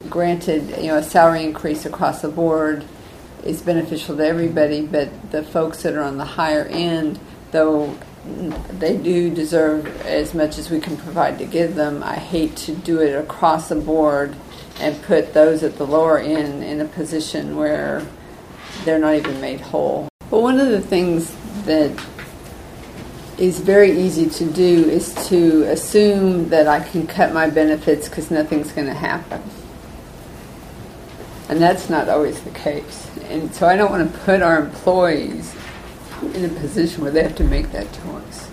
granted, a salary increase across the board is beneficial to everybody, but the folks that are on the higher end, though they do deserve as much as we can provide to give them, I hate to do it across the board and put those at the lower end in a position where they're not even made whole. But one of the things that is very easy to do is to assume that I can cut my benefits because nothing's going to happen. And that's not always the case. And so I don't want to put our employees in a position where they have to make that choice.